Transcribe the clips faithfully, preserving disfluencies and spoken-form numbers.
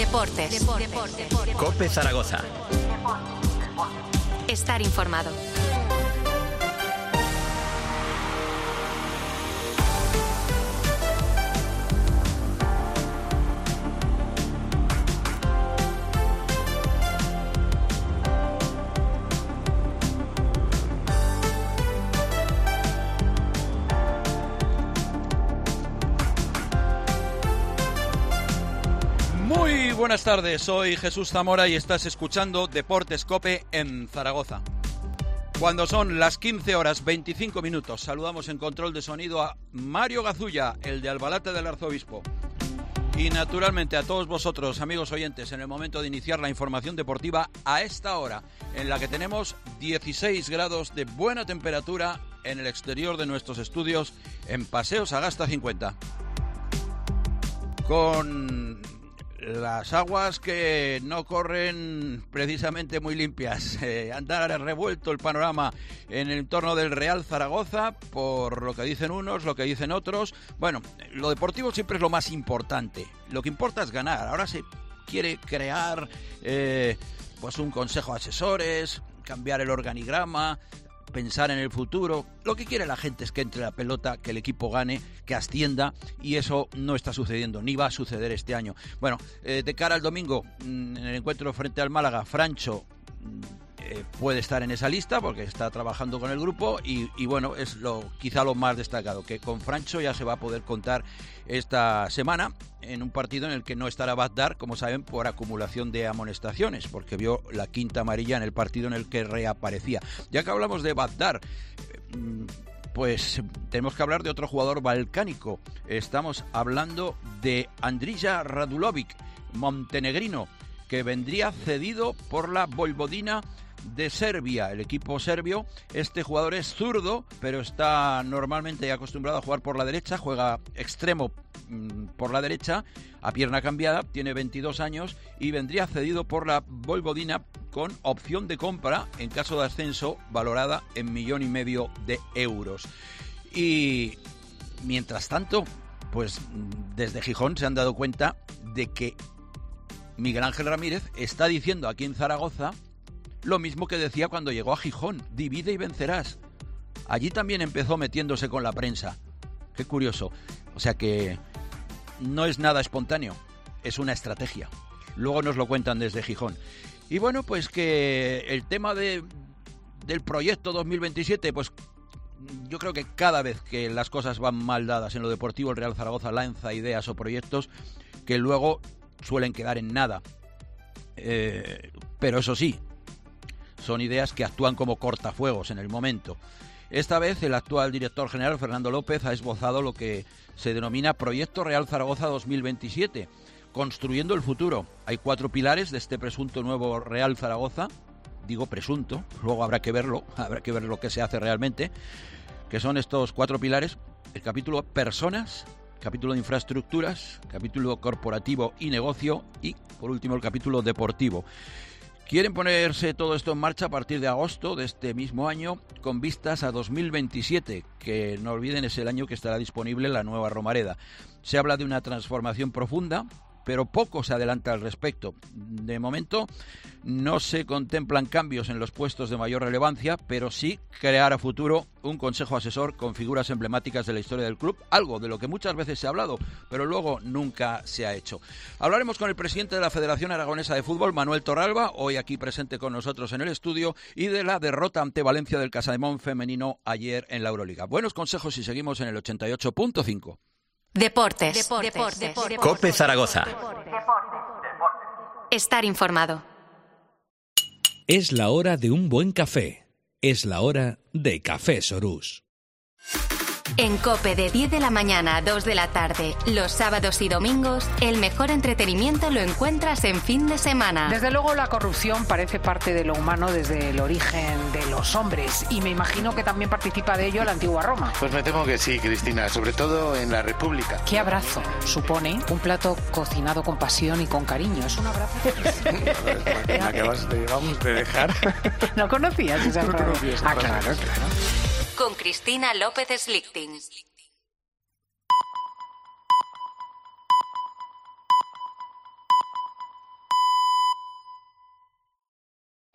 Deportes. Deportes. Deportes. COPE Zaragoza. Estar informado. Muy buenas tardes, soy Jesús Zamora y estás escuchando Deportes COPE en Zaragoza. Cuando son las quince horas veinticinco minutos, saludamos en control de sonido a Mario Gazulla, el de Albalate del Arzobispo. Y naturalmente a todos vosotros, amigos oyentes, en el momento de iniciar la información deportiva a esta hora, en la que tenemos dieciséis grados de buena temperatura en el exterior de nuestros estudios en Paseo Sagasta cincuenta. Con las aguas que no corren precisamente muy limpias. Eh, anda revuelto el panorama en el entorno del Real Zaragoza por lo que dicen unos, lo que dicen otros. Bueno, lo deportivo siempre es lo más importante. Lo que importa es ganar. Ahora se quiere crear eh, pues un consejo de asesores, cambiar el organigrama, pensar en el futuro. Lo que quiere la gente es que entre la pelota, que el equipo gane, que ascienda, y eso no está sucediendo, ni va a suceder este año. Bueno, eh, de cara al domingo, en el encuentro frente al Málaga, Francho eh, puede estar en esa lista porque está trabajando con el grupo y, y bueno, es lo quizá lo más destacado, que con Francho ya se va a poder contar esta semana en un partido en el que no estará Bagdad, como saben, por acumulación de amonestaciones, porque vio la quinta amarilla en el partido en el que reaparecía. Ya que hablamos de Bagdad, pues tenemos que hablar de otro jugador balcánico. Estamos hablando de Andrija Radulovic, montenegrino, que vendría cedido por la Vojvodina de Serbia, el equipo serbio. Este jugador es zurdo, pero está normalmente acostumbrado a jugar por la derecha, juega extremo mmm, por la derecha, a pierna cambiada, tiene veintidós años y vendría cedido por la Vojvodina con opción de compra en caso de ascenso, valorada en millón y medio de euros. Y mientras tanto, pues desde Gijón se han dado cuenta de que Miguel Ángel Ramírez está diciendo aquí en Zaragoza lo mismo que decía cuando llegó a Gijón: divide y vencerás. Allí también empezó metiéndose con la prensa. Qué curioso. O sea que no es nada espontáneo, es una estrategia. Luego nos lo cuentan desde Gijón. Y bueno, pues que el tema de, del proyecto dos mil veintisiete, pues yo creo que cada vez que las cosas van mal dadas en lo deportivo, el Real Zaragoza lanza ideas o proyectos que luego suelen quedar en nada. Eh, pero eso sí, son ideas que actúan como cortafuegos en el momento. Esta vez el actual director general, Fernando López, ha esbozado lo que se denomina Proyecto Real Zaragoza dos mil veintisiete, construyendo el futuro. Hay cuatro pilares de este presunto nuevo Real Zaragoza, digo presunto, luego habrá que verlo, habrá que ver lo que se hace realmente, que son estos cuatro pilares: el capítulo personas, capítulo de infraestructuras, capítulo corporativo y negocio y, por último, el capítulo deportivo. Quieren ponerse todo esto en marcha a partir de agosto de este mismo año, con vistas a dos mil veintisiete, que no olviden es el año que estará disponible la nueva Romareda. Se habla de una transformación profunda, pero poco se adelanta al respecto. De momento no se contemplan cambios en los puestos de mayor relevancia, pero sí crear a futuro un consejo asesor con figuras emblemáticas de la historia del club, algo de lo que muchas veces se ha hablado, pero luego nunca se ha hecho. Hablaremos con el presidente de la Federación Aragonesa de Fútbol, Manuel Torralba, hoy aquí presente con nosotros en el estudio, y de la derrota ante Valencia del Casademón femenino ayer en la Euroliga. Buenos consejos y seguimos en el ochenta y ocho punto cinco. Deportes. Deportes. Deportes. Deportes. COPE Zaragoza. Estar informado. Es la hora de un buen café. Es la hora de Café Sorús. En COPE, de diez de la mañana a dos de la tarde, los sábados y domingos, el mejor entretenimiento lo encuentras en fin de semana. Desde luego la corrupción parece parte de lo humano desde el origen de los hombres, y me imagino que también participa de ello la antigua Roma. Pues me temo que sí, Cristina, sobre todo en la República. ¿Qué abrazo supone un plato cocinado con pasión y con cariño? Es un abrazo. Me acabas de, vamos, de dejar. ¿No conocías esa frase? Ah, claro, claro. Con Cristina López Slichting.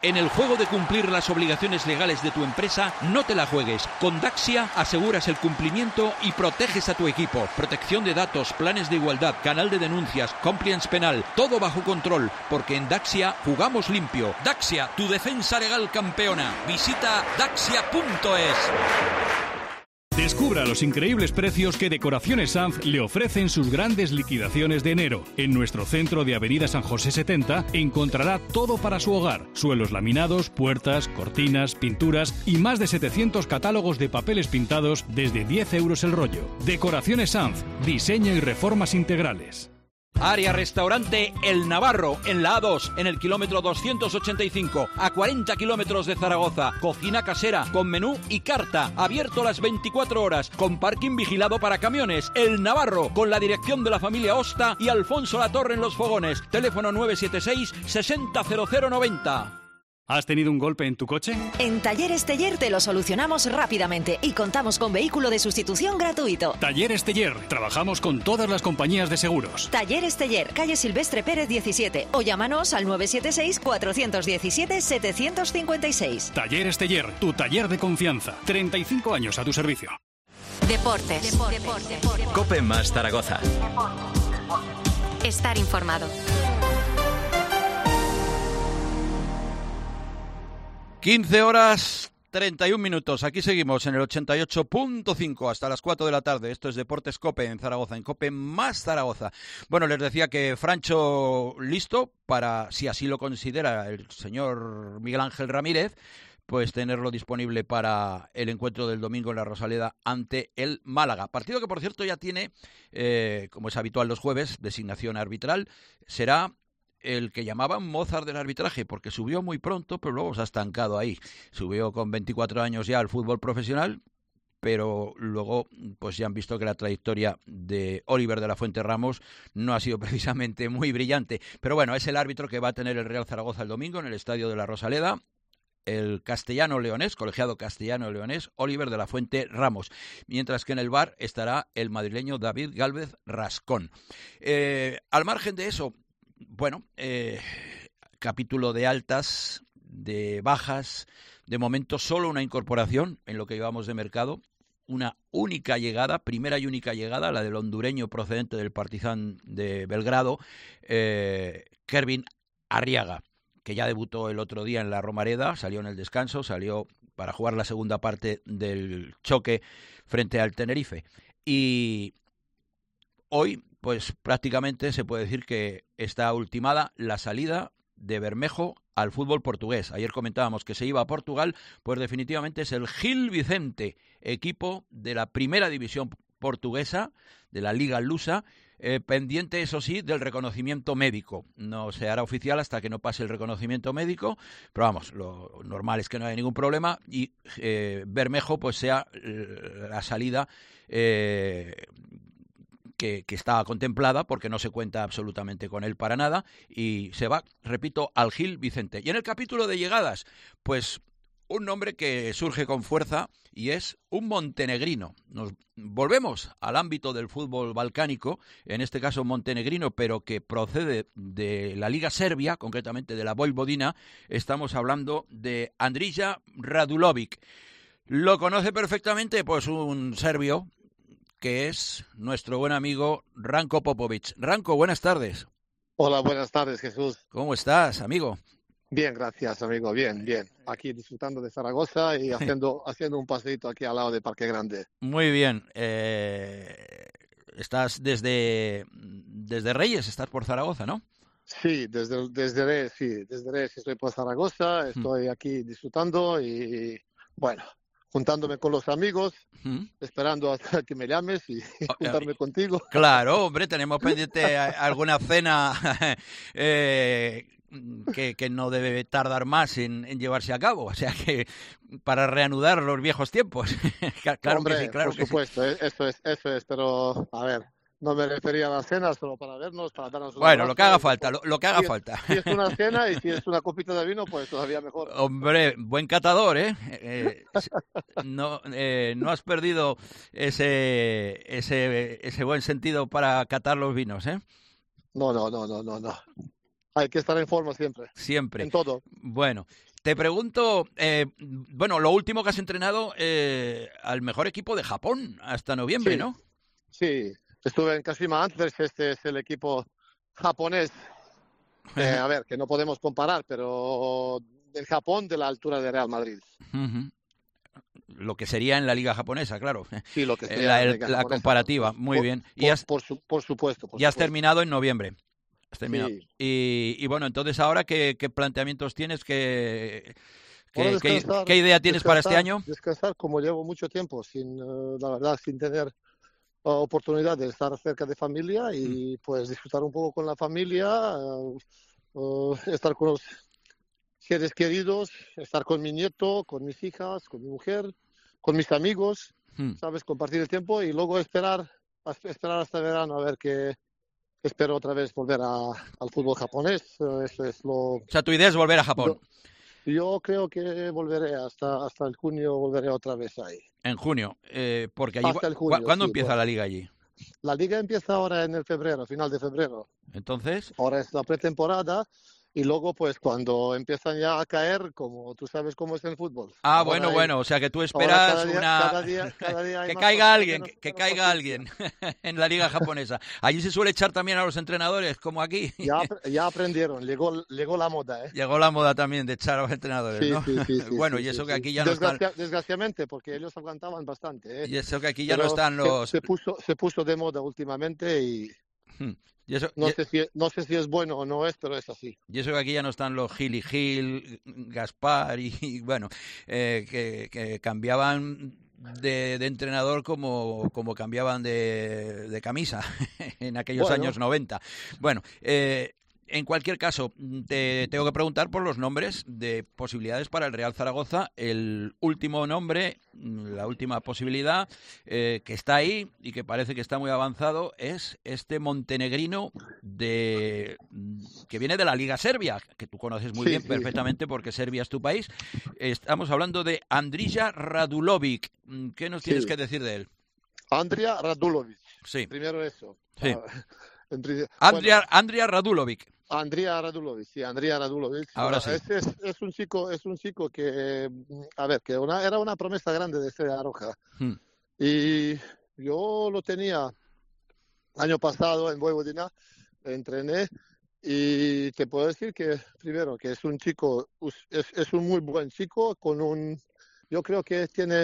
En el juego de cumplir las obligaciones legales de tu empresa, no te la juegues. Con Daxia aseguras el cumplimiento y proteges a tu equipo. Protección de datos, planes de igualdad, canal de denuncias, compliance penal, todo bajo control, porque en Daxia jugamos limpio. Daxia, tu defensa legal campeona. Visita daxia punto es. Descubra los increíbles precios que Decoraciones Sanz le ofrecen sus grandes liquidaciones de enero. En nuestro centro de Avenida San José setenta encontrará todo para su hogar. Suelos laminados, puertas, cortinas, pinturas y más de setecientos catálogos de papeles pintados desde diez euros el rollo. Decoraciones Sanz, diseño y reformas integrales. Área Restaurante El Navarro, en la A dos, en el kilómetro doscientos ochenta y cinco, a cuarenta kilómetros de Zaragoza. Cocina casera, con menú y carta, abierto las veinticuatro horas, con parking vigilado para camiones. El Navarro, con la dirección de la familia Osta y Alfonso Latorre en los fogones. Teléfono nueve siete seis, sesenta cero cero noventa. ¿Has tenido un golpe en tu coche? En Talleres Teller te lo solucionamos rápidamente y contamos con vehículo de sustitución gratuito. Talleres Teller. Trabajamos con todas las compañías de seguros. Talleres Teller, calle Silvestre Pérez diecisiete, o llámanos al nueve siete seis, cuatro uno siete, siete cinco seis. Talleres Teller, tu taller de confianza. treinta y cinco años a tu servicio. Deportes. Deportes. Deportes. Cope más Zaragoza. Estar informado. quince horas treinta y un minutos. Aquí seguimos en el ochenta y ocho punto cinco hasta las cuatro de la tarde. Esto es Deportes Cope en Zaragoza, en Cope más Zaragoza. Bueno, les decía que Francho listo para, si así lo considera el señor Miguel Ángel Ramírez, pues tenerlo disponible para el encuentro del domingo en la Rosaleda ante el Málaga. Partido que, por cierto, ya tiene, eh, como es habitual los jueves, designación arbitral. Será el que llamaban Mozart del arbitraje, porque subió muy pronto, pero luego se ha estancado ahí. Subió con veinticuatro años ya al fútbol profesional, pero luego pues ya han visto que la trayectoria de Oliver de la Fuente Ramos no ha sido precisamente muy brillante. Pero bueno, es el árbitro que va a tener el Real Zaragoza el domingo en el Estadio de la Rosaleda. El castellano-leonés, colegiado castellano-leonés, Oliver de la Fuente Ramos. Mientras que en el V A R estará el madrileño David Gálvez Rascón. Eh, al margen de eso, bueno, eh, capítulo de altas, de bajas, de momento solo una incorporación en lo que llevamos de mercado, una única llegada, primera y única llegada, la del hondureño procedente del Partizan de Belgrado, eh, Kervin Arriaga, que ya debutó el otro día en la Romareda, salió en el descanso, salió para jugar la segunda parte del choque frente al Tenerife. Y hoy, pues prácticamente se puede decir que está ultimada la salida de Bermejo al fútbol portugués. Ayer comentábamos que se iba a Portugal, pues definitivamente es el Gil Vicente, equipo de la primera división portuguesa, de la Liga Lusa, eh, pendiente, eso sí, del reconocimiento médico. No se hará oficial hasta que no pase el reconocimiento médico, pero vamos, lo normal es que no haya ningún problema y eh, Bermejo pues sea la salida eh, Que, que está contemplada, porque no se cuenta absolutamente con él para nada, y se va, repito, al Gil Vicente. Y en el capítulo de llegadas, pues un nombre que surge con fuerza y es un montenegrino. Nos volvemos al ámbito del fútbol balcánico, en este caso montenegrino, pero que procede de la Liga Serbia, concretamente de la Vojvodina. Estamos hablando de Andrija Radulovic. Lo conoce perfectamente, pues un serbio, que es nuestro buen amigo Ranko Popovic. Ranko, buenas tardes. Hola, buenas tardes, Jesús. ¿Cómo estás, amigo? Bien, gracias, amigo, bien, bien. Aquí disfrutando de Zaragoza y haciendo haciendo un paseíto aquí al lado de Parque Grande. Muy bien. Eh, estás desde, desde Reyes, estás por Zaragoza, ¿no? Sí, desde, desde Reyes, sí, desde Reyes estoy por Zaragoza, estoy hmm. aquí disfrutando y, bueno, juntándome con los amigos, ¿Mm? esperando hasta que me llames y juntarme contigo. Claro, hombre, tenemos pendiente alguna cena eh, que, que no debe tardar más en, en llevarse a cabo, o sea que para reanudar los viejos tiempos. Claro, hombre, que sí, claro por que supuesto, sí. eso es, eso es, pero a ver. No me refería a la cena, solo para vernos, para darnos una Bueno, abrazo, lo que haga falta, lo, lo que haga si falta. Es, si es una cena y si es una copita de vino, pues todavía mejor. Hombre, buen catador, ¿eh? eh no, eh, no has perdido ese, ese, ese buen sentido para catar los vinos, ¿eh? No, no, no, no, no, no. Hay que estar en forma siempre. Siempre. En todo. Bueno, te pregunto, eh, bueno, lo último que has entrenado eh, al mejor equipo de Japón hasta noviembre, sí, ¿no? Sí, estuve en Kashima Antlers, este es el equipo japonés, eh, a ver, que no podemos comparar, pero del Japón de la altura de Real Madrid. Uh-huh. Lo que sería en la liga japonesa, claro. Sí, lo que sería la, la, liga la japonesa, comparativa, por, muy por, bien. Y por, has, por, su, por supuesto. Por ya has supuesto. terminado en noviembre. Has terminado. Sí. Y, y bueno, entonces ahora, ¿qué, qué planteamientos tienes? ¿Qué, qué, qué, qué idea tienes para este año? Descansar, como llevo mucho tiempo, sin uh, la verdad, sin tener uh, oportunidad de estar cerca de familia y mm. pues disfrutar un poco con la familia, uh, uh, estar con los seres queridos, estar con mi nieto, con mis hijas, con mi mujer, con mis amigos, hmm. ¿sabes? Compartir el tiempo y luego esperar, esperar hasta verano a ver qué. Espero otra vez volver a, al fútbol japonés. Eso es lo. O sea, tu idea es volver a Japón. Yo, yo creo que volveré hasta hasta el junio, volveré otra vez ahí. En junio, eh, porque allí. Hasta el junio, ¿Cuándo sí, empieza bueno. la liga allí? La liga empieza ahora en el febrero, final de febrero. Entonces. Ahora es la pretemporada. Y luego, pues, cuando empiezan ya a caer, como tú sabes cómo es el fútbol. Ah, ahora bueno, hay, bueno, o sea que tú esperas cada día, una... Cada día, cada día hay que más caiga alguien, menos, que menos caiga alguien en la liga japonesa. Allí se suele echar también a los entrenadores, como aquí. Ya, ya aprendieron, llegó, llegó la moda, ¿eh? Llegó la moda también de echar a los entrenadores, sí, ¿no? Sí, sí, sí, bueno, sí, y eso sí, que sí. aquí ya no Desgracia, están... Desgraciadamente, porque ellos aguantaban bastante, ¿eh? Y eso que aquí ya Pero no están los... Se, se, puso, se puso de moda últimamente y... Y eso, no, y... sé si, no sé si es bueno o no es, pero es así. Y eso que aquí ya no están los Gil y Gil, Gaspar y, y bueno, eh, que, que cambiaban de, de entrenador como, como cambiaban de, de camisa en aquellos bueno. años noventa. Bueno, eh, en cualquier caso, te tengo que preguntar por los nombres de posibilidades para el Real Zaragoza. El último nombre, la última posibilidad eh, que está ahí y que parece que está muy avanzado es este montenegrino de que viene de la Liga Serbia, que tú conoces muy sí, bien sí. perfectamente porque Serbia es tu país. Estamos hablando de Andrija Radulovic. ¿Qué nos tienes sí. que decir de él? Andrija Radulovic. Sí. Primero eso. Sí. Ah, Andrija bueno, Andrija Radulovic. Andrija Radulovic, sí, Andrija Radulovic. Ahora sí. Es, es, es un chico, es un chico que, a ver, que una, era una promesa grande de Estrella Roja. Hmm. Y yo lo tenía año pasado en Vojvodina, entrené y te puedo decir que primero que es un chico, es, es un muy buen chico con un, yo creo que tiene,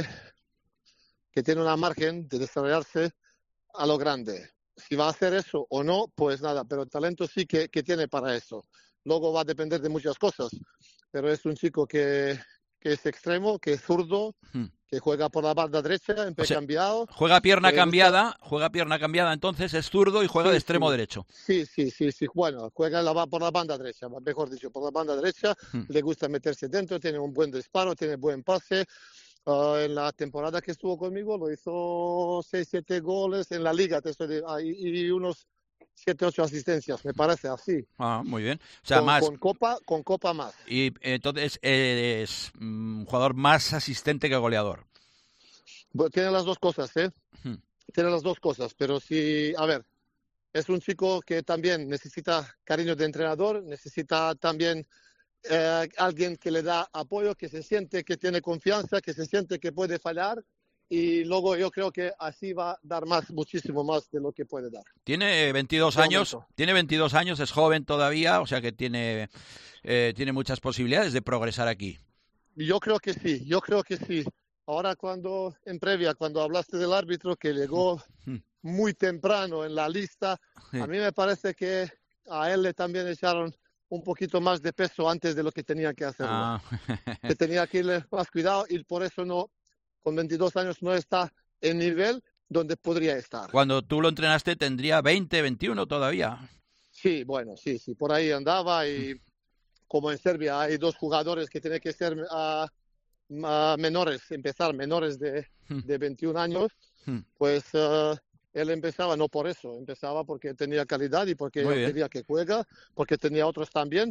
que tiene una margen de desarrollarse a lo grande. Si va a hacer eso o no, pues nada, pero el talento sí que, que tiene para eso. Luego va a depender de muchas cosas, pero es un chico que, que es extremo, que es zurdo, hmm. que juega por la banda derecha, en pie o sea, cambiado. Juega pierna cambiada, gusta... juega pierna cambiada, entonces es zurdo y juega sí, de extremo sí. derecho. Sí, sí, sí, sí, bueno, juega la, por la banda derecha, mejor dicho, por la banda derecha, hmm. le gusta meterse dentro, tiene un buen disparo, tiene buen pase. Uh, en la temporada que estuvo conmigo lo hizo seis siete goles en la liga te estoy, uh, y, y unos siete ocho asistencias, me parece así. Ah, muy bien. O sea, con, más... con copa con copa más. Y entonces es un jugador más asistente que goleador. Bueno, tiene las dos cosas, ¿eh? Hmm. Tiene las dos cosas, pero sí, a ver, es un chico que también necesita cariño de entrenador, necesita también... Eh, alguien que le da apoyo, que se siente que tiene confianza, que se siente que puede fallar y luego yo creo que así va a dar más, muchísimo más de lo que puede dar. Tiene veintidós años, momento. tiene veintidós años, es joven todavía, o sea que tiene, eh, tiene muchas posibilidades de progresar aquí. Yo creo que sí, yo creo que sí. Ahora cuando, en previa, cuando hablaste del árbitro que llegó muy temprano en la lista, sí. a mí me parece que a él le también echaron un poquito más de peso antes de lo que tenía que hacerlo. Ah. que tenía que irle más cuidado y por eso no, con veintidós años no está en nivel donde podría estar. Cuando tú lo entrenaste tendría veinte, veintiuno todavía. Sí, bueno, sí, sí, por ahí andaba y mm. como en Serbia hay dos jugadores que tienen que ser uh, uh, menores, empezar menores de, mm. de veintiún años, mm. pues... Uh, él empezaba no por eso, empezaba porque tenía calidad y porque yo quería que juega, porque tenía otros también,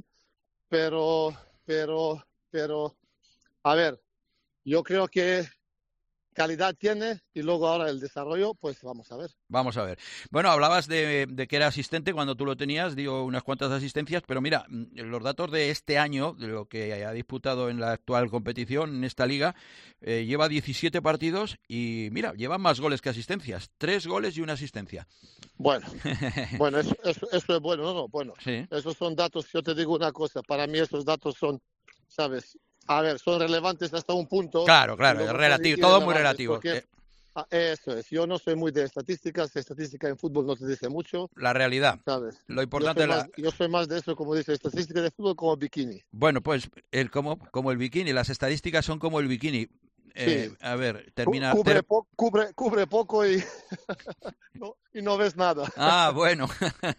pero, pero, pero, a ver, yo creo que calidad tiene y luego ahora el desarrollo, pues vamos a ver. Vamos a ver. Bueno, hablabas de, de que era asistente cuando tú lo tenías, dio unas cuantas asistencias, pero mira, los datos de este año, de lo que ha disputado en la actual competición, en esta liga, eh, lleva diecisiete partidos y mira, lleva más goles que asistencias, tres goles y una asistencia. Bueno, bueno, eso, eso, eso es bueno, no, no, bueno, sí. Esos son datos, yo te digo una cosa, para mí esos datos son, ¿sabes? A ver, son relevantes hasta un punto. Claro, claro, es relativo, todo muy relativo. Porque, eh. Eso es, yo no soy muy de estadísticas, estadística en fútbol no te dice mucho. La realidad, ¿sabes? Lo importante yo soy, es más, la... yo soy más de eso, como dice, estadística de fútbol como bikini. Bueno, pues el como, como el bikini, las estadísticas son como el bikini. Eh, sí. A ver, termina... Cubre, ter... po cubre, cubre poco y... no, y no ves nada. Ah, bueno.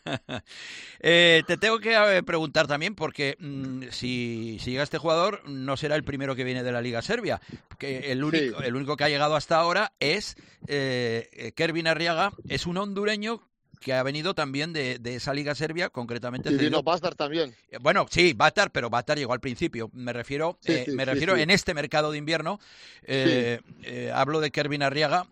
eh, te tengo que preguntar también, porque mmm, si, si llega este jugador, no será el primero que viene de la Liga Serbia. Que el, único, sí. el único que ha llegado hasta ahora es eh, Kervin Arriaga, es un hondureño que ha venido también de, de esa Liga Serbia, concretamente. Y vino Bastar también. Bueno, sí, Bastar, pero Bastar llegó al principio. Me refiero, sí, eh, sí, me sí, refiero sí. en este mercado de invierno. Eh, sí. eh, hablo de Kervin Arriaga.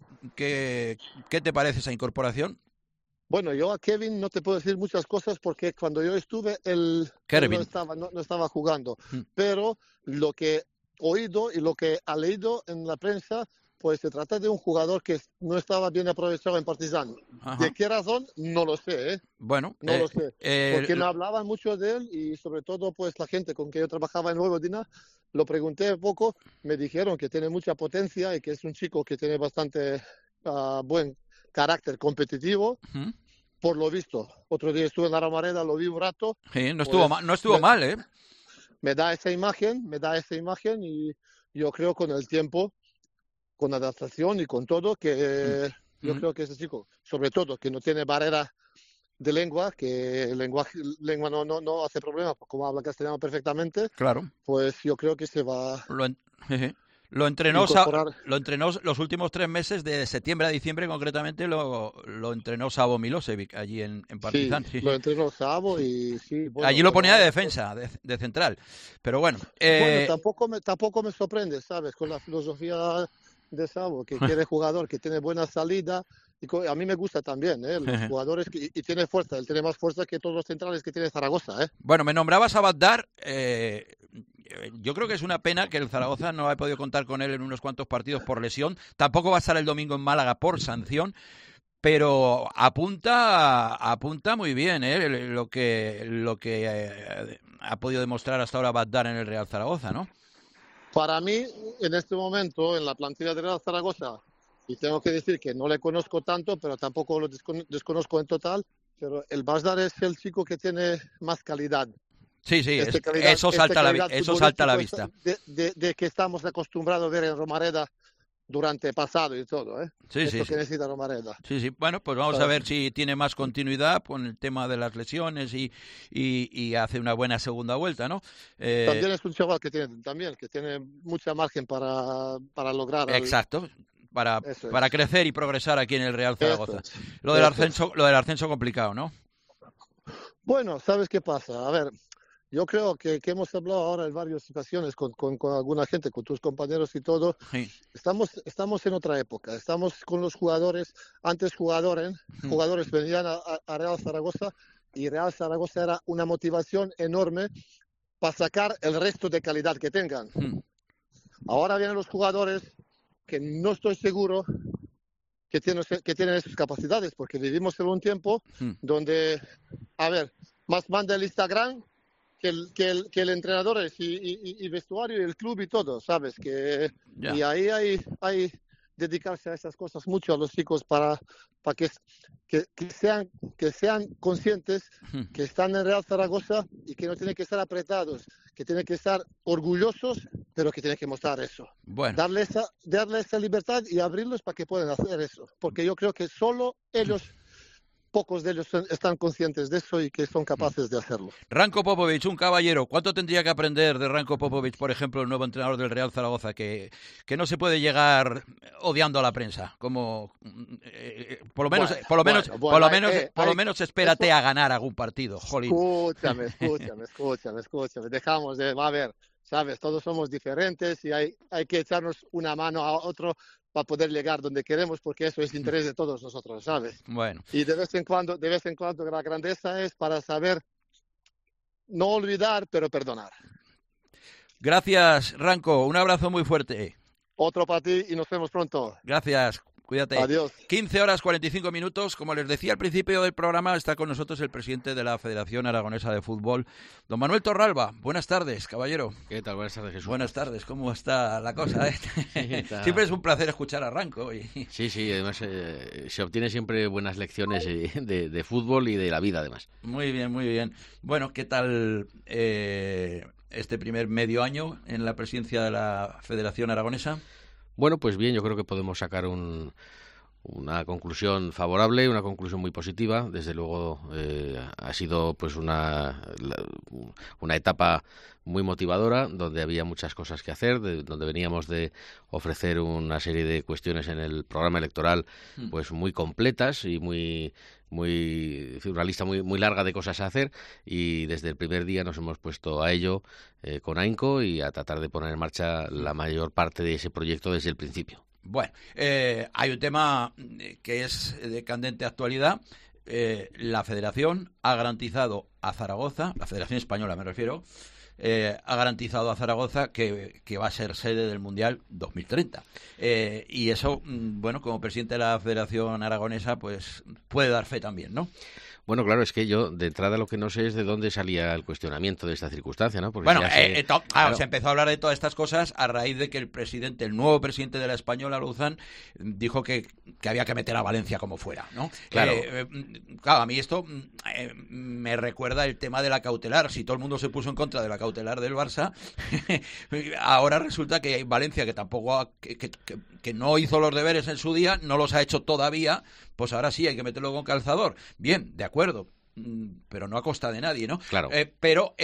¿Qué, ¿Qué te parece esa incorporación? Bueno, yo a Kevin no te puedo decir muchas cosas porque cuando yo estuve, él, él no, estaba, no, no estaba jugando. Hmm. Pero lo que he oído y lo que ha leído en la prensa, pues se trata de un jugador que no estaba bien aprovechado en Partizan. Ajá. ¿De qué razón? No lo sé, ¿eh? Bueno, no eh, lo sé. Eh, Porque me hablaban mucho de él y sobre todo pues la gente con que yo trabajaba en Vojvodina, lo pregunté un poco, me dijeron que tiene mucha potencia y que es un chico que tiene bastante uh, buen carácter competitivo. Uh-huh. Por lo visto, otro día estuve en la Romareda, lo vi un rato. Sí, no estuvo, pues, mal, no estuvo me, mal, ¿eh? Me da esa imagen, me da esa imagen y yo creo con el tiempo, con adaptación y con todo, que mm. yo mm. creo que ese chico, sobre todo, que no tiene barrera de lengua, que el lenguaje, lengua no, no, no hace problema, como habla castellano perfectamente, claro. Pues yo creo que se va lo, en, lo entrenó lo entrenó los últimos tres meses, de septiembre a diciembre concretamente, lo, lo entrenó Savo Milosevic allí en, en Partizan. Sí, sí, lo entrenó Savo y sí. Bueno, allí lo ponía de defensa, de, de central, pero bueno. Eh... Bueno, tampoco me, tampoco me sorprende, ¿sabes? Con la filosofía de Savo, que quiere jugador que tiene buena salida, y a mí me gusta también, ¿eh? Los jugadores, que, y tiene fuerza, él tiene más fuerza que todos los centrales que tiene Zaragoza, ¿eh? Bueno, me nombrabas a Batdar, eh, yo creo que es una pena que el Zaragoza no ha podido contar con él en unos cuantos partidos por lesión, tampoco va a estar el domingo en Málaga por sanción, pero apunta apunta muy bien, ¿eh? Lo que, lo que eh, ha podido demostrar hasta ahora Batdar en el Real Zaragoza, ¿no? Para mí, en este momento, en la plantilla de Real Zaragoza, y tengo que decir que no le conozco tanto, pero tampoco lo desconozco en total, pero el Basdar es el chico que tiene más calidad. Sí, sí, este es, calidad, eso, salta la, eso salta a la vista. De, de, de que estamos acostumbrados a ver en Romareda durante pasado y todo, ¿eh? Sí, Esto sí, que sí. necesita Romareda. Sí, sí. Bueno, pues vamos a ver si tiene más continuidad con el tema de las lesiones y, y, y hace una buena segunda vuelta, ¿no? Eh... También es un chaval que tiene, también, que tiene mucha margen para, para lograr. Exacto. El... Para, para crecer y progresar aquí en el Real Zaragoza. Es. Lo del ascenso, lo del ascenso complicado, ¿no? Bueno, ¿sabes qué pasa? A ver, yo creo que, que hemos hablado ahora en varias ocasiones con, con, con alguna gente, con tus compañeros y todo. Sí. Estamos, estamos en otra época. Estamos con los jugadores. Antes jugadores, hmm. jugadores venían a, a Real Zaragoza y Real Zaragoza era una motivación enorme para sacar el resto de calidad que tengan. Hmm. Ahora vienen los jugadores que no estoy seguro que tienen, que tienen esas capacidades, porque vivimos en un tiempo hmm. donde, a ver, más manda el Instagram que el, que el, que el entrenador es y, y, y vestuario y el club y todo, ¿sabes? Que, yeah. Y ahí hay, hay dedicarse a esas cosas mucho a los chicos para, para que, que, que, sean, que sean conscientes hmm. que están en Real Zaragoza y que no tienen que estar apretados, que tienen que estar orgullosos, pero que tienen que mostrar eso. Bueno. Darle esa, darle esa libertad y abrirlos para que puedan hacer eso. Porque yo creo que solo ellos, pocos de ellos están conscientes de eso y que son capaces de hacerlo. Ranko Popovic, un caballero. ¿Cuánto tendría que aprender de Ranko Popovic, por ejemplo, el nuevo entrenador del Real Zaragoza, que, que no se puede llegar odiando a la prensa? Como eh, por lo menos, bueno, por lo menos, bueno, bueno, por lo menos, eh, por lo menos espérate eso... a ganar algún partido. Jolín. Escúchame, escúchame, escúchame, escúchame. Dejamos de, va a ver. ¿sabes? Todos somos diferentes y hay, hay que echarnos una mano a otro para poder llegar donde queremos, porque eso es interés de todos nosotros, ¿sabes? Bueno. Y de vez en cuando, de vez en cuando la grandeza es para saber no olvidar, pero perdonar. Gracias, Ranko. Un abrazo muy fuerte. Otro para ti y nos vemos pronto. Gracias. Cuídate. Adiós. quince horas cuarenta y cinco minutos. Como les decía al principio del programa, está con nosotros el presidente de la Federación Aragonesa de Fútbol, don Manuel Torralba. Buenas tardes, caballero. ¿Qué tal? Buenas tardes, Jesús. Buenas tardes. ¿Cómo está la cosa? Eh? Sí, está... Siempre es un placer escuchar a Ranko. Y... Sí, sí. Además, eh, se obtiene siempre buenas lecciones eh, de, de fútbol y de la vida, además. Muy bien, muy bien. Bueno, ¿qué tal eh, este primer medio año en la presidencia de la Federación Aragonesa? Bueno, pues bien, yo creo que podemos sacar un, una conclusión favorable, una conclusión muy positiva. Desde luego eh, ha sido pues una, una etapa muy motivadora, donde había muchas cosas que hacer, de, donde veníamos de ofrecer una serie de cuestiones en el programa electoral pues muy completas y muy muy una lista muy muy larga de cosas a hacer, y desde el primer día nos hemos puesto a ello eh, con ahínco y a tratar de poner en marcha la mayor parte de ese proyecto desde el principio. Bueno, eh, hay un tema que es de candente actualidad. Eh, la Federación ha garantizado a Zaragoza, la Federación Española me refiero, Eh, ha garantizado a Zaragoza que, que va a ser sede del Mundial dos mil treinta. Eh, y eso, bueno, como presidente de la Federación Aragonesa, pues puede dar fe también, ¿no? Bueno, claro, es que yo de entrada lo que no sé es de dónde salía el cuestionamiento de esta circunstancia, ¿no? Porque bueno, ya eh, se... eh, to- claro, claro. se empezó a hablar de todas estas cosas a raíz de que el presidente, el nuevo presidente de la Española, Louzán, dijo que, que había que meter a Valencia como fuera, ¿no? Claro. Eh, eh, claro, a mí esto eh, me recuerda el tema de la cautelar. Si todo el mundo se puso en contra de la cautelar del Barça, ahora resulta que Valencia, que tampoco ha, que, que, que no hizo los deberes en su día, no los ha hecho todavía, pues ahora sí hay que meterlo con calzador. Bien, de acuerdo, pero no a costa de nadie, ¿no? Claro. Eh, pero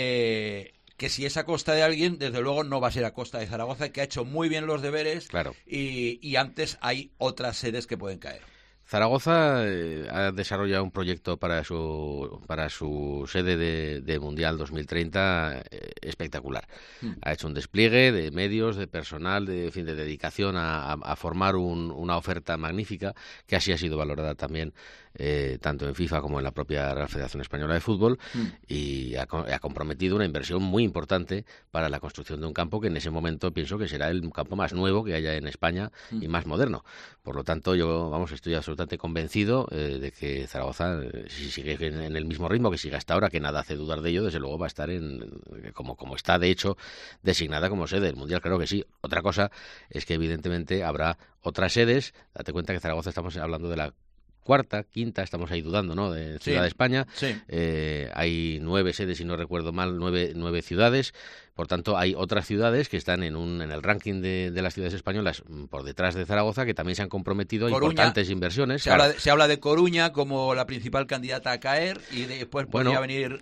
eh, que si es a costa de alguien, desde luego no va a ser a costa de Zaragoza, que ha hecho muy bien los deberes. Claro. y, y antes hay otras sedes que pueden caer. Zaragoza eh, ha desarrollado un proyecto para su para su sede de, de Mundial dos mil treinta eh, espectacular. Mm. Ha hecho un despliegue de medios, de personal, de, en fin, de dedicación a, a, a formar un, una oferta magnífica, que así ha sido valorada también eh, tanto en FIFA como en la propia Real Federación Española de Fútbol, mm. y ha, ha comprometido una inversión muy importante para la construcción de un campo que en ese momento pienso que será el campo más nuevo que haya en España mm. y más moderno. Por lo tanto, yo vamos estoy absolutamente convencido eh, de que Zaragoza, eh, si sigue en, en el mismo ritmo que sigue hasta ahora, que nada hace dudar de ello, desde luego va a estar en, en como, como está de hecho designada como sede del Mundial, claro que sí. Otra cosa es que evidentemente habrá otras sedes. Date cuenta que Zaragoza estamos hablando de la cuarta, quinta, estamos ahí dudando, ¿no?, de Ciudad sí, de España. Sí. Eh, hay nueve sedes, si no recuerdo mal, nueve, nueve ciudades. Por tanto, hay otras ciudades que están en un en el ranking de, de las ciudades españolas por detrás de Zaragoza, que también se han comprometido Coruña, importantes inversiones. Se, claro. habla de, se habla de Coruña como la principal candidata a caer, y después bueno, podría venir...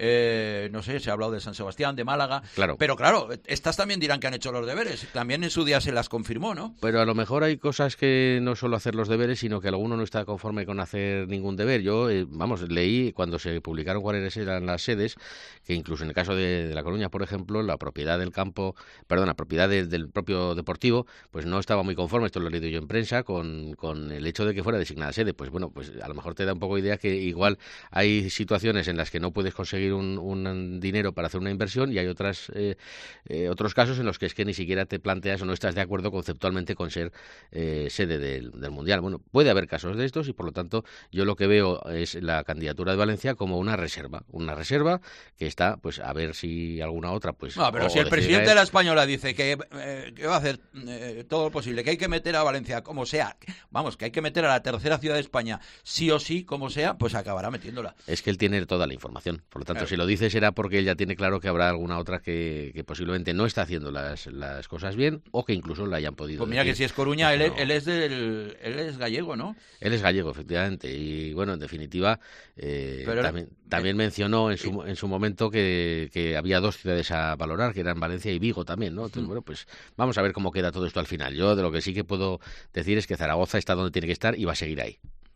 Eh, no sé, se ha hablado de San Sebastián, de Málaga, claro. Pero claro, estas también dirán que han hecho los deberes, también en su día se las confirmó, ¿no? Pero a lo mejor hay cosas que no solo hacer los deberes, sino que alguno no está conforme con hacer ningún deber. Yo, eh, vamos, leí cuando se publicaron cuáles eran las sedes, que incluso en el caso de, de La Coruña, por ejemplo, la propiedad del campo, perdón, la propiedad de, del propio deportivo, pues no estaba muy conforme, esto lo he leído yo en prensa, con, con el hecho de que fuera designada sede. Pues bueno, pues a lo mejor te da un poco idea que igual hay situaciones en las que no puedes conseguir Un, un dinero para hacer una inversión, y hay otras eh, eh, otros casos en los que es que ni siquiera te planteas o no estás de acuerdo conceptualmente con ser eh, sede del, del Mundial. Bueno, puede haber casos de estos, y por lo tanto yo lo que veo es la candidatura de Valencia como una reserva, una reserva que está, pues a ver si alguna otra, pues... No, pero si el presidente de la Española dice que, eh, que va a hacer eh, todo lo posible, que hay que meter a Valencia como sea, vamos, que hay que meter a la tercera ciudad de España sí o sí, como sea, pues acabará metiéndola. Es que él tiene toda la información, por lo tanto, claro. Si lo dice será porque él ya tiene claro que habrá alguna otra que, que posiblemente no está haciendo las, las cosas bien, o que incluso la hayan podido Pues mira decir. que si es Coruña, él, no. él es del, él es gallego, ¿no? Él es gallego, efectivamente, y bueno, en definitiva, eh, Pero, también, también eh, mencionó en su, en su momento que, que había dos ciudades a valorar, que eran Valencia y Vigo también, ¿no? Entonces, bueno, pues vamos a ver cómo queda todo esto al final. Yo de lo que sí que puedo decir es que Zaragoza está donde tiene que estar y va a seguir ahí.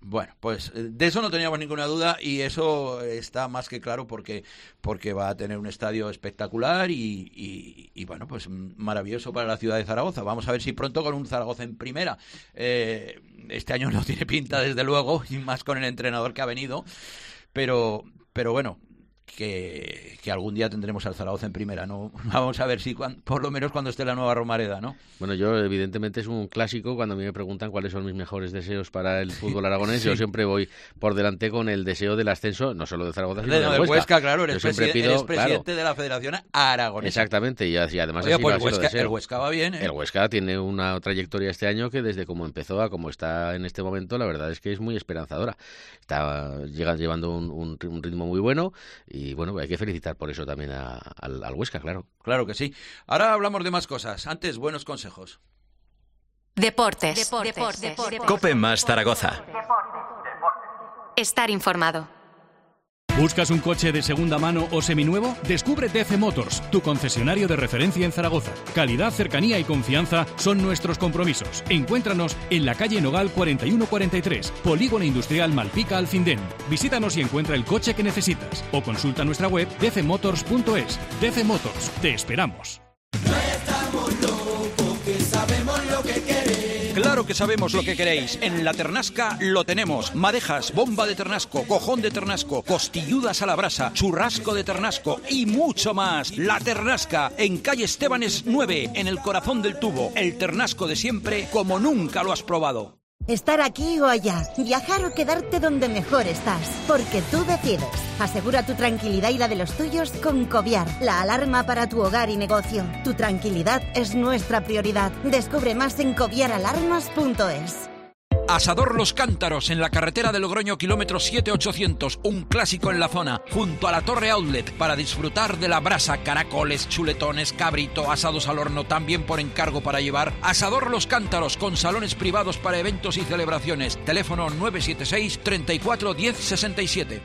Bueno, pues de eso no teníamos ninguna duda y eso está más que claro porque porque va a tener un estadio espectacular y, y, y bueno, pues maravilloso para la ciudad de Zaragoza. Vamos a ver si pronto con un Zaragoza en primera. Eh, este año no tiene pinta, desde luego, y más con el entrenador que ha venido, pero, pero bueno, que, que algún día tendremos al Zaragoza en primera, ¿no? Vamos a ver si cuando, por lo menos cuando esté la nueva Romareda, ¿no? Bueno, yo evidentemente es un clásico cuando a mí me preguntan cuáles son mis mejores deseos para el fútbol aragonés. Sí. Yo siempre voy por delante con el deseo del ascenso, no solo de Zaragoza, sino de, de Huesca. Huesca, claro, eres, preside pido, eres presidente claro, de la Federación Aragonesa. Exactamente, y, y además Oye, así pues va, Huesca, así lo el Huesca va bien, ¿eh? El Huesca tiene una trayectoria este año que desde como empezó a como está en este momento, la verdad es que es muy esperanzadora. Está llega, llevando un, un, un ritmo muy bueno y bueno, hay que felicitar por eso también a, al, al Huesca, claro. Claro que sí. Ahora hablamos de más cosas. Antes, buenos consejos. Deportes. Deportes. Deportes. Deportes. Cope más Zaragoza. Estar informado. ¿Buscas un coche de segunda mano o seminuevo? Descubre D C Motors, tu concesionario de referencia en Zaragoza. Calidad, cercanía y confianza son nuestros compromisos. Encuéntranos en la calle Nogal cuarenta y uno cuarenta y tres, Polígono Industrial Malpica Alcindén. Visítanos y encuentra el coche que necesitas. O consulta nuestra web d c motors punto es. D C Motors, te esperamos. No estamos locos, que sabemos lo que queremos. Claro que sabemos lo que queréis. En la Ternasca lo tenemos. Madejas, bomba de Ternasco, cojón de Ternasco, costilludas a la brasa, churrasco de Ternasco y mucho más. La Ternasca, en calle Estebanes nueve, en el corazón del tubo. El Ternasco de siempre, como nunca lo has probado. Estar aquí o allá, viajar o quedarte donde mejor estás, porque tú decides. Asegura tu tranquilidad y la de los tuyos con Coviar, la alarma para tu hogar y negocio. Tu tranquilidad es nuestra prioridad. Descubre más en coviar alarmas punto es. Asador Los Cántaros, en la carretera de Logroño, kilómetro siete ochocientos, un clásico en la zona, junto a la Torre Outlet, para disfrutar de la brasa, caracoles, chuletones, cabrito, asados al horno, también por encargo para llevar. Asador Los Cántaros, con salones privados para eventos y celebraciones. Teléfono nueve siete seis, treinta y cuatro, diez sesenta y siete.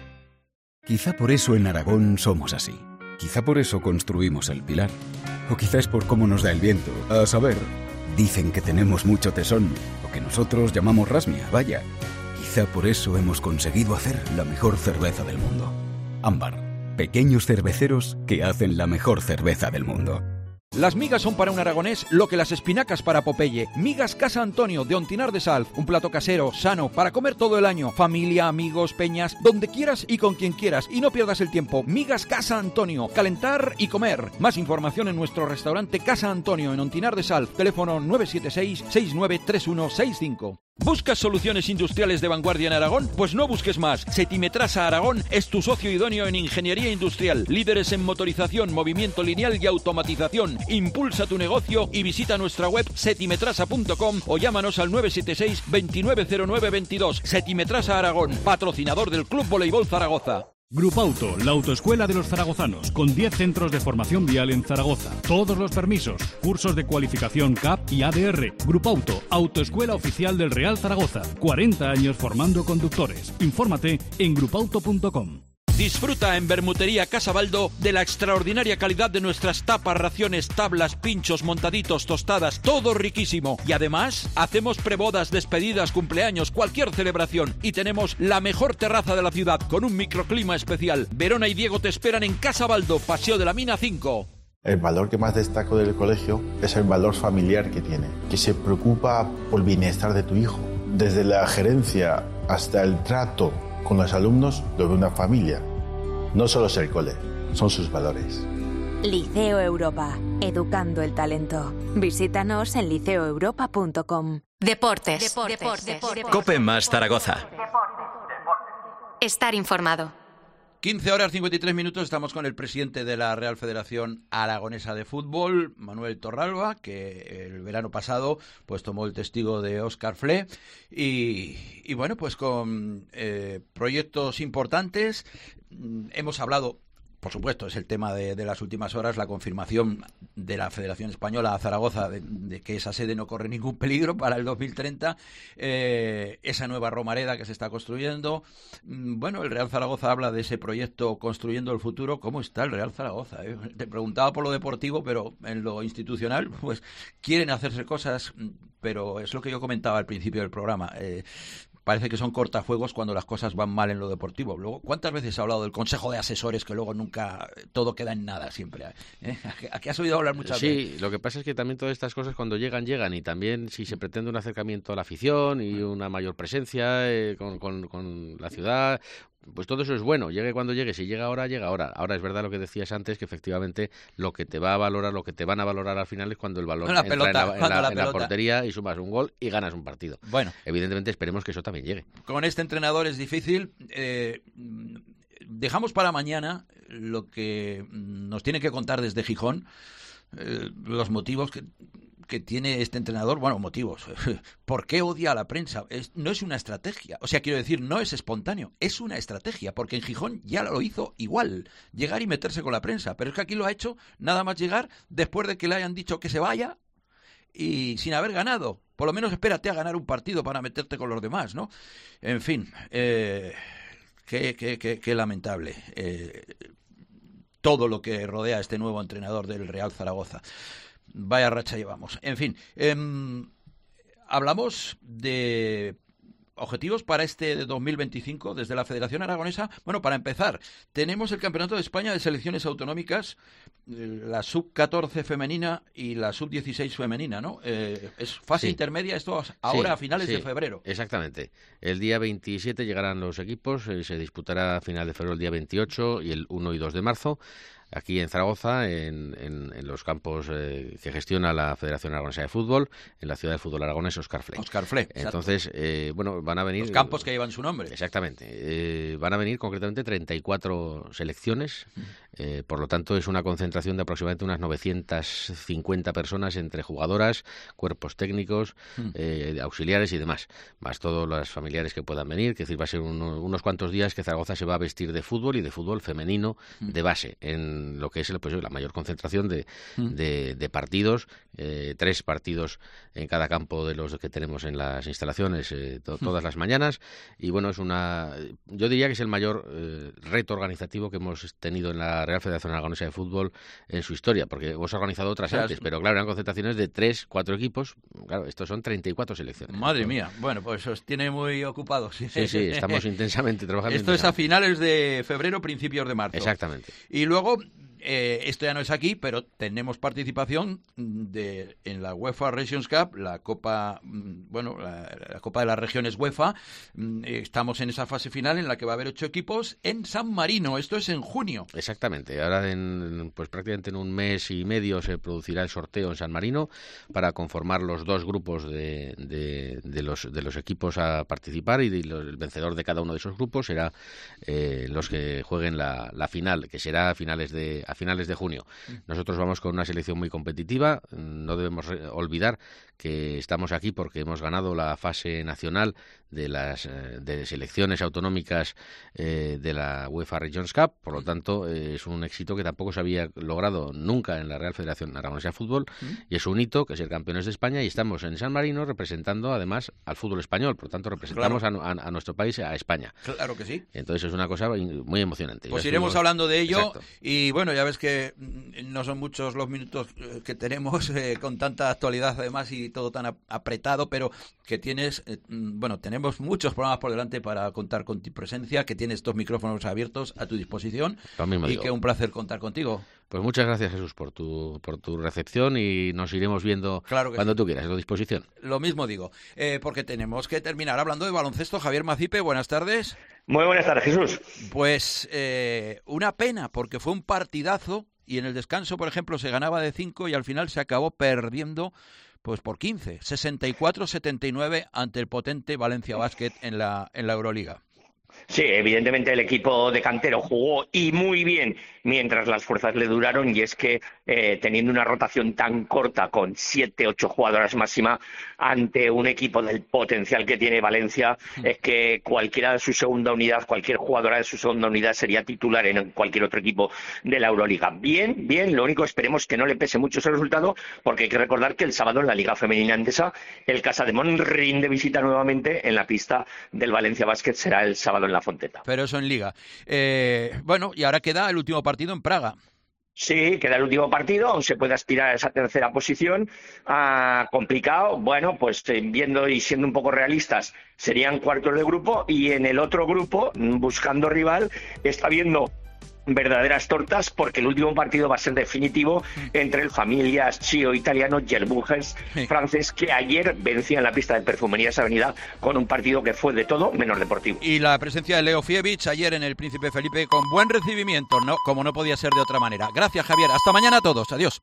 Quizá por eso en Aragón somos así. Quizá por eso construimos el Pilar. O quizá es por cómo nos da el viento. A saber, dicen que tenemos mucho tesón, lo que nosotros llamamos rasmia, vaya. Quizá por eso hemos conseguido hacer la mejor cerveza del mundo. Ámbar, pequeños cerveceros que hacen la mejor cerveza del mundo. Las migas son para un aragonés lo que las espinacas para Popeye. Migas Casa Antonio, de Ontinar de Sal. Un plato casero, sano, para comer todo el año. Familia, amigos, peñas, donde quieras y con quien quieras. Y no pierdas el tiempo. Migas Casa Antonio. Calentar y comer. Más información en nuestro restaurante Casa Antonio, en Ontinar de Sal. Teléfono nueve siete seis, seis nueve tres uno seis cinco. ¿Buscas soluciones industriales de vanguardia en Aragón? Pues no busques más. Setimetrasa Aragón es tu socio idóneo en ingeniería industrial. Líderes en motorización, movimiento lineal y automatización. Impulsa tu negocio y visita nuestra web setimetrasa punto com o llámanos al nueve siete seis, veintinueve cero nueve veintidós. Setimetrasa Aragón, patrocinador del Club Voleibol Zaragoza. Grupauto, la autoescuela de los zaragozanos, con diez centros de formación vial en Zaragoza. Todos los permisos, cursos de cualificación C A P y A D R. Grupauto, autoescuela oficial del Real Zaragoza. cuarenta años formando conductores. Infórmate en grupauto punto com. Disfruta en Bermutería Casa Baldo de la extraordinaria calidad de nuestras tapas, raciones, tablas, pinchos, montaditos, tostadas, todo riquísimo. Y además, hacemos prebodas, despedidas, cumpleaños, cualquier celebración. Y tenemos la mejor terraza de la ciudad, con un microclima especial. Verona y Diego te esperan en Casa Baldo, Paseo de la Mina cinco. El valor que más destaco del colegio es el valor familiar que tiene, que se preocupa por el bienestar de tu hijo. Desde la gerencia hasta el trato con los alumnos, lo de una familia. No solo es el cole, son sus valores. Liceo Europa, educando el talento. Visítanos en liceo europa punto com. Deportes. Deportes. Deportes. Deportes. Cope más Zaragoza. Estar informado. quince horas cincuenta y tres minutos, estamos con el presidente de la Real Federación Aragonesa de Fútbol, Manuel Torralba, que el verano pasado pues tomó el testigo de Óscar Fle y, y bueno, pues con eh, proyectos importantes. Hemos hablado, por supuesto, es el tema de, de las últimas horas, la confirmación de la Federación Española a Zaragoza de, de que esa sede no corre ningún peligro para el dos mil treinta, eh, esa nueva Romareda que se está construyendo. Bueno, el Real Zaragoza habla de ese proyecto Construyendo el Futuro. ¿Cómo está el Real Zaragoza? Eh? Te preguntaba por lo deportivo, pero en lo institucional, pues quieren hacerse cosas, pero es lo que yo comentaba al principio del programa. Eh, parece que son cortafuegos cuando las cosas van mal en lo deportivo. Luego, ¿cuántas veces se ha hablado del Consejo de Asesores que luego nunca todo queda en nada siempre? ¿Eh? ¿A qué has oído hablar muchas sí, veces? Sí, lo que pasa es que también todas estas cosas cuando llegan, llegan y también si se pretende un acercamiento a la afición y una mayor presencia eh, con, con, con la ciudad, pues todo eso es bueno, llegue cuando llegue, si llega ahora, llega ahora. Ahora es verdad lo que decías antes, que efectivamente lo que te va a valorar, lo que te van a valorar al final es cuando el balón la entra pelota, en, la, en, la, la en la portería y sumas un gol y ganas un partido. Bueno, evidentemente esperemos que eso también llegue. Con este entrenador es difícil. Eh, dejamos para mañana lo que nos tiene que contar desde Gijón, eh, los motivos que... que tiene este entrenador, bueno, motivos. ¿Por qué odia a la prensa? Es, no es una estrategia. O sea, quiero decir, no es espontáneo. Es una estrategia, porque en Gijón ya lo hizo igual. Llegar y meterse con la prensa. Pero es que aquí lo ha hecho nada más llegar después de que le hayan dicho que se vaya y sin haber ganado. Por lo menos espérate a ganar un partido para meterte con los demás, ¿no? En fin, eh, qué, qué, qué, qué lamentable. Eh, todo lo que rodea a este nuevo entrenador del Real Zaragoza. Vaya racha llevamos. En fin, eh, hablamos de objetivos para este dos mil veinticinco desde la Federación Aragonesa. Bueno, para empezar, tenemos el Campeonato de España de Selecciones Autonómicas, la sub catorce femenina y la sub dieciséis femenina, ¿no? Eh, es fase sí. intermedia, esto ahora sí, a finales sí, de febrero. Exactamente. El día veintisiete llegarán los equipos, eh, se disputará a final de febrero el día veintiocho y el uno y dos de marzo. Aquí en Zaragoza, en, en, en los campos eh, que gestiona la Federación Aragonesa de Fútbol, en la ciudad de fútbol aragonés, Óscar Fle. Óscar Fle, Entonces, eh, bueno, van a venir... Los campos que llevan su nombre. Exactamente. Eh, van a venir concretamente treinta y cuatro selecciones, eh, por lo tanto es una concentración de aproximadamente unas novecientas cincuenta personas entre jugadoras, cuerpos técnicos, eh, auxiliares y demás, más todos los familiares que puedan venir, que es decir, va a ser uno, unos cuantos días que Zaragoza se va a vestir de fútbol y de fútbol femenino de base, en lo que es el, pues, la mayor concentración de, mm. de, de partidos, eh, tres partidos en cada campo de los que tenemos en las instalaciones eh, to, todas mm. las mañanas, y bueno, es una, yo diría que es el mayor eh, reto organizativo que hemos tenido en la Real Federación Aragonesa de Fútbol en su historia, porque hemos organizado otras claro, antes, pero claro, eran concentraciones de tres, cuatro equipos, claro, estos son treinta y cuatro selecciones. Madre ¿no? mía, bueno, pues os tiene muy ocupados. Sí, sí, estamos intensamente trabajando. Esto es a finales de febrero, principios de marzo. Exactamente. Y luego... Eh, esto ya no es aquí, pero tenemos participación de en la UEFA Regions Cup, la Copa, bueno, la, la Copa de las Regiones UEFA. Estamos en esa fase final en la que va a haber ocho equipos en San Marino. Esto es en junio. Exactamente. Ahora, en, pues prácticamente en un mes y medio se producirá el sorteo en San Marino para conformar los dos grupos de, de, de los de los equipos a participar, y de, lo, el vencedor de cada uno de esos grupos será eh, los que jueguen la, la final, que será a finales de a finales de junio. Nosotros vamos con una selección muy competitiva. No debemos olvidar que estamos aquí porque hemos ganado la fase nacional de las de selecciones autonómicas eh, de la UEFA Regions Cup. Por lo tanto, eh, es un éxito que tampoco se había logrado nunca en la Real Federación Aragonesa de Fútbol, y es un hito que es ser campeones de España, y estamos en San Marino representando además al fútbol español. Por lo tanto, representamos claro. a, a, a nuestro país, a España. Claro que sí. Entonces es una cosa muy emocionante. Pues ya iremos estuvimos... hablando de ello. Exacto. Y bueno, ya ves que no son muchos los minutos que tenemos eh, con tanta actualidad además y todo tan apretado, pero que tienes, eh, bueno, tenemos muchos programas por delante para contar con tu presencia, que tienes estos micrófonos abiertos a tu disposición, y digo. que un placer contar contigo. Pues muchas gracias, Jesús, por tu por tu recepción, y nos iremos viendo claro cuando sí. tú quieras, a tu disposición. Lo mismo digo, eh, porque tenemos que terminar hablando de baloncesto. Javier Macipe, buenas tardes. Muy buenas tardes, Jesús. Pues eh, una pena, porque fue un partidazo, y en el descanso, por ejemplo, se ganaba de cinco y al final se acabó perdiendo pues por quince, sesenta y cuatro setenta y nueve ante el potente Valencia Basket en la en la Euroliga. Sí, evidentemente el equipo de Cantero jugó y muy bien mientras las fuerzas le duraron, y es que eh, teniendo una rotación tan corta con siete, ocho jugadoras máxima ante un equipo del potencial que tiene Valencia, mm. es que cualquiera de su segunda unidad, cualquier jugadora de su segunda unidad sería titular en cualquier otro equipo de la Euroliga. Bien, bien, lo único esperemos que no le pese mucho ese resultado, porque hay que recordar que el sábado en la Liga Femenina Endesa el Casademont rinde visita nuevamente en la pista del Valencia Basket, será el sábado en la Fonteta. Pero eso en Liga. Eh, bueno, y ahora queda el último partido en Praga. Sí, queda el último partido, aún se puede aspirar a esa tercera posición. Ah, complicado, bueno, pues eh, viendo y siendo un poco realistas, serían cuartos de grupo, y en el otro grupo, buscando rival, está viendo verdaderas tortas, porque el último partido va a ser definitivo entre el Familias Chio italiano y el Burges francés, que ayer vencía en la pista de Perfumerías Avenida con un partido que fue de todo menos deportivo. Y la presencia de Leo Fievich ayer en el Príncipe Felipe con buen recibimiento, no, como no podía ser de otra manera. Gracias, Javier. Hasta mañana a todos. Adiós.